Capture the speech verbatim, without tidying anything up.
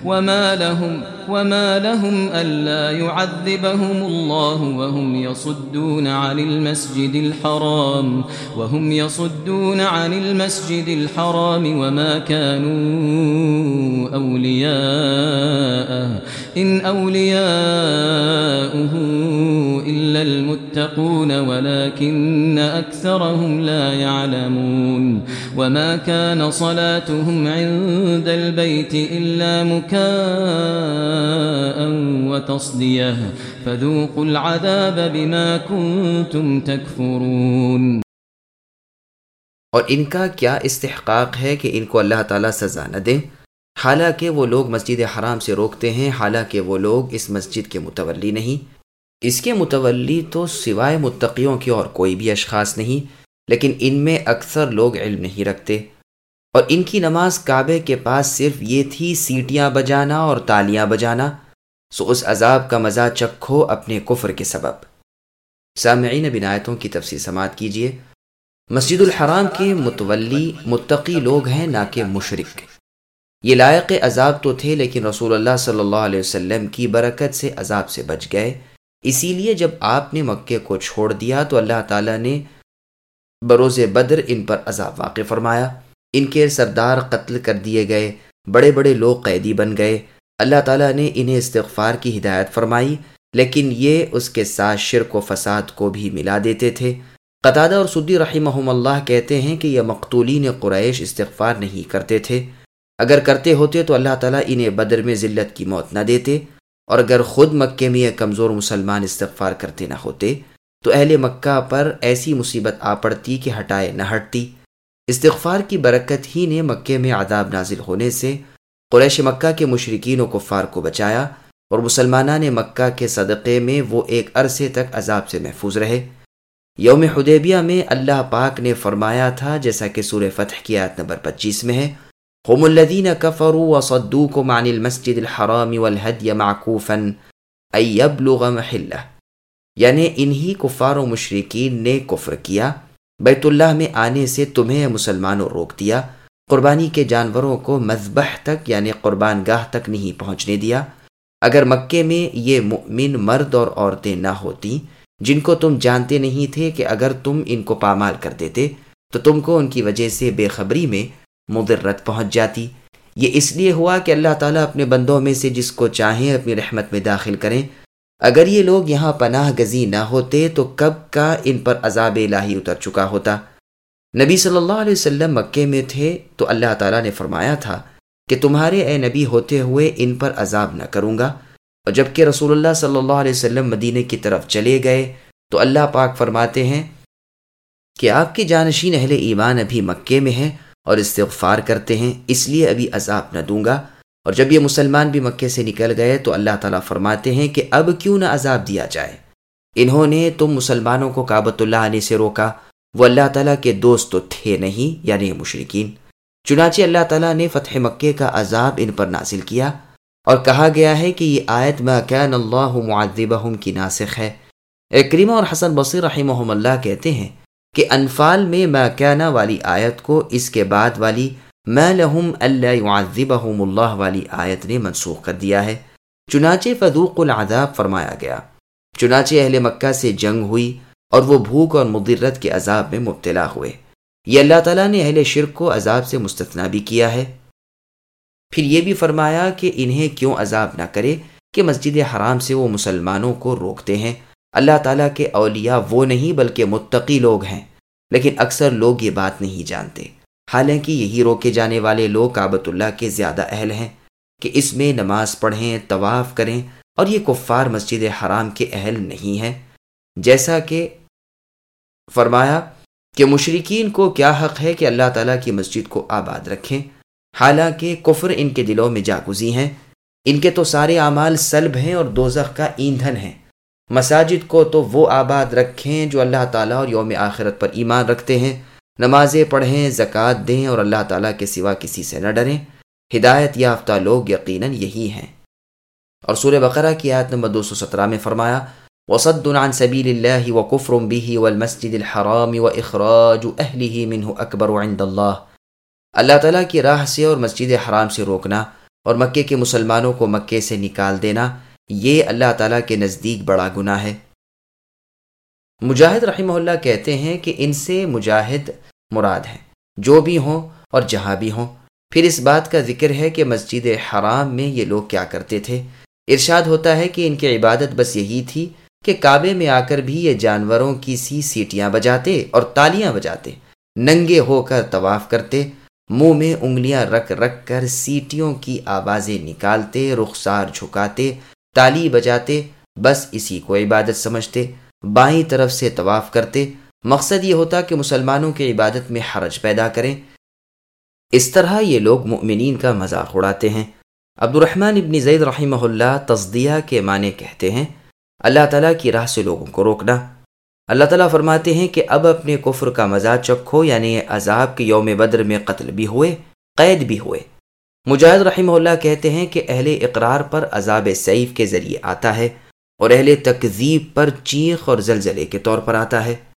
وما لهم وما لهم ألا يعذبهم الله وهم يصدون عن المسجد الحرام وهم يصدون عن المسجد الحرام وما كانوا أولياءه إن أولياؤه إلا المتقون ولكن أكثرهم لا يعلمون وما كان صلاتهم عند البيت إلا مكاء وتصدية فذوقوا العذاب بما كنتم تكفرون۔ اور ان کا کیا استحقاق ہے کہ ان کو اللہ تعالیٰ سزا نہ دے، حالانکہ وہ لوگ مسجد حرام سے روکتے ہیں، حالانکہ وہ لوگ اس مسجد کے متولی نہیں۔ اس کے متولی تو سوائے متقیوں کے اور کوئی بھی اشخاص نہیں، لیکن ان میں اکثر لوگ علم نہیں رکھتے، اور ان کی نماز کعبے کے پاس صرف یہ تھی سیٹیاں بجانا اور تالیاں بجانا، سو اس عذاب کا مزہ چکھو اپنے کفر کے سبب۔ سامعین، بن آیتوں کی تفسیر سماعت کیجیے۔ مسجد الحرام کے متولی متقی لوگ ہیں، نہ کہ مشرک۔ یہ لائق عذاب تو تھے، لیکن رسول اللہ صلی اللہ علیہ وسلم کی برکت سے عذاب سے بچ گئے۔ اسی لیے جب آپ نے مکے کو چھوڑ دیا تو اللہ تعالیٰ نے بروز بدر ان پر عذاب واقع فرمایا، ان کے سردار قتل کر دیے گئے، بڑے بڑے لوگ قیدی بن گئے۔ اللہ تعالیٰ نے انہیں استغفار کی ہدایت فرمائی، لیکن یہ اس کے ساتھ شرک و فساد کو بھی ملا دیتے تھے۔ قتادہ اور سدی رحمہم اللہ کہتے ہیں کہ یہ مقتولین قریش استغفار نہیں کرتے تھے، اگر کرتے ہوتے تو اللہ تعالیٰ انہیں بدر میں ذلت کی موت نہ دیتے، اور اگر خود مکے میں یہ کمزور مسلمان استغفار کرتے نہ ہوتے تو اہل مکہ پر ایسی مصیبت آ پڑتی کہ ہٹائے نہ ہٹتی۔ استغفار کی برکت ہی نے مکے میں عذاب نازل ہونے سے قریش مکہ کے مشرکین و کفار کو بچایا، اور مسلمانان مکہ کے صدقے میں وہ ایک عرصے تک عذاب سے محفوظ رہے۔ یوم حدیبیہ میں اللہ پاک نے فرمایا تھا، جیسا کہ سورہ فتح کی آیت نمبر پچیس میں ہے، هم الذين كفروا وصدوكم عن المسجد الحرام والهدي معكوفا ان يبلغ محله، یعنی انہی کفار و مشرکین نے کفر کیا، بیت اللہ میں آنے سے تمہیں مسلمانوں روک دیا، قربانی کے جانوروں کو مذبح تک یعنی قربان گاہ تک نہیں پہنچنے دیا۔ اگر مکے میں یہ مؤمن مرد اور عورتیں نہ ہوتی جن کو تم جانتے نہیں تھے کہ اگر تم ان کو پامال کر دیتے تو تم کو ان کی وجہ سے بے خبری میں مضرت پہنچ جاتی۔ یہ اس لیے ہوا کہ اللہ تعالیٰ اپنے بندوں میں سے جس کو چاہیں اپنی رحمت میں داخل کریں۔ اگر یہ لوگ یہاں پناہ گزی نہ ہوتے تو کب کا ان پر عذاب الہی اتر چکا ہوتا۔ نبی صلی اللہ علیہ وسلم مکے میں تھے تو اللہ تعالیٰ نے فرمایا تھا کہ تمہارے اے نبی ہوتے ہوئے ان پر عذاب نہ کروں گا، اور جب کہ رسول اللہ صلی اللہ علیہ وسلم مدینے کی طرف چلے گئے تو اللہ پاک فرماتے ہیں کہ آپ کے جانشین اہل ایمان ابھی مکے میں ہیں اور استغفار کرتے ہیں، اس لیے ابھی عذاب نہ دوں گا۔ اور جب یہ مسلمان بھی مکے سے نکل گئے تو اللہ تعالیٰ فرماتے ہیں کہ اب کیوں نہ عذاب دیا جائے، انہوں نے تم مسلمانوں کو کعبۃ اللہ آنے سے روکا، وہ اللہ تعالیٰ کے دوست تو تھے نہیں، یعنی مشرکین۔ چنانچہ اللہ تعالیٰ نے فتح مکے کا عذاب ان پر نازل کیا، اور کہا گیا ہے کہ یہ آیت ما کان اللہ معذبہم کی ناسخ ہے۔ اکرمہ اور حسن بصری رحمہم اللہ کہتے ہیں کہ انفال میں ما کان والی آیت کو اس کے بعد والی ما لہم الا یعذبہم اللہ والی آیت نے منسوخ کر دیا ہے۔ چنانچہ فذوقوا العذاب فرمایا گیا، چنانچہ اہل مکہ سے جنگ ہوئی اور وہ بھوک اور مضرت کے عذاب میں مبتلا ہوئے۔ یہ اللہ تعالیٰ نے اہل شرک کو عذاب سے مستثنی بھی کیا ہے۔ پھر یہ بھی فرمایا کہ انہیں کیوں عذاب نہ کرے کہ مسجد حرام سے وہ مسلمانوں کو روکتے ہیں۔ اللہ تعالیٰ کے اولیاء وہ نہیں بلکہ متقی لوگ ہیں، لیکن اکثر لوگ یہ بات نہیں جانتے، حالانکہ یہی روکے جانے والے لوگ کعبۃ اللہ کے زیادہ اہل ہیں کہ اس میں نماز پڑھیں، طواف کریں، اور یہ کفار مسجد حرام کے اہل نہیں ہیں۔ جیسا کہ فرمایا کہ مشرکین کو کیا حق ہے کہ اللہ تعالیٰ کی مسجد کو آباد رکھیں، حالانکہ کفر ان کے دلوں میں جاگزی ہیں، ان کے تو سارے اعمال سلب ہیں اور دوزخ کا ایندھن ہیں۔ مساجد کو تو وہ آباد رکھیں جو اللہ تعالیٰ اور یوم آخرت پر ایمان رکھتے ہیں، نمازیں پڑھیں، زکوٰۃ دیں اور اللہ تعالیٰ کے سوا کسی سے نہ ڈریں۔ ہدایت یافتہ لوگ یقیناً یہی ہیں۔ اور سورہ بقرہ کی آیت نمبر دو سو سترہ میں فرمایا وَصَدٌّ عَن سَبِيلِ اللَّهِ وَكُفْرٌ بِهِ وَالْمَسْجِدِ الْحَرَامِ وَإِخْرَاجُ أَهْلِهِ مِنْهُ أَكْبَرُ عِندَ اللَّهِ، اللہ تعالیٰ کی راہ سے اور مسجد حرام سے روکنا اور مکے کے مسلمانوں کو مکے سے نکال دینا یہ اللہ تعالیٰ کے نزدیک بڑا گناہ ہے۔ مجاہد رحمہ اللہ کہتے ہیں کہ ان سے مجاہد مراد ہیں جو بھی ہوں اور جہاں بھی ہوں۔ پھر اس بات کا ذکر ہے کہ مسجد حرام میں یہ لوگ کیا کرتے تھے۔ ارشاد ہوتا ہے کہ ان کی عبادت بس یہی تھی کہ کعبے میں آ کر بھی یہ جانوروں کی سی سیٹیاں بجاتے اور تالیاں بجاتے، ننگے ہو کر طواف کرتے، منہ میں انگلیاں رکھ رکھ کر سیٹیوں کی آوازیں نکالتے، رخسار جھکاتے، تالی بجاتے، بس اسی کو عبادت سمجھتے، بائیں طرف سے طواف کرتے۔ مقصد یہ ہوتا کہ مسلمانوں کی عبادت میں حرج پیدا کریں۔ اس طرح یہ لوگ مؤمنین کا مذاق اڑاتے ہیں۔ عبد الرحمن ابن زید رحمہ اللہ تصدیہ کے معنی کہتے ہیں اللہ تعالیٰ کی راہ سے لوگوں کو روکنا۔ اللہ تعالیٰ فرماتے ہیں کہ اب اپنے کفر کا مزہ چکھو، یعنی یہ عذاب کے یوم بدر میں قتل بھی ہوئے، قید بھی ہوئے۔ مجاہد رحمہ اللہ کہتے ہیں کہ اہل اقرار پر عذاب سیف کے ذریعے آتا ہے اور اہل تکذیب پر چیخ اور زلزلے کے طور پر آتا ہے۔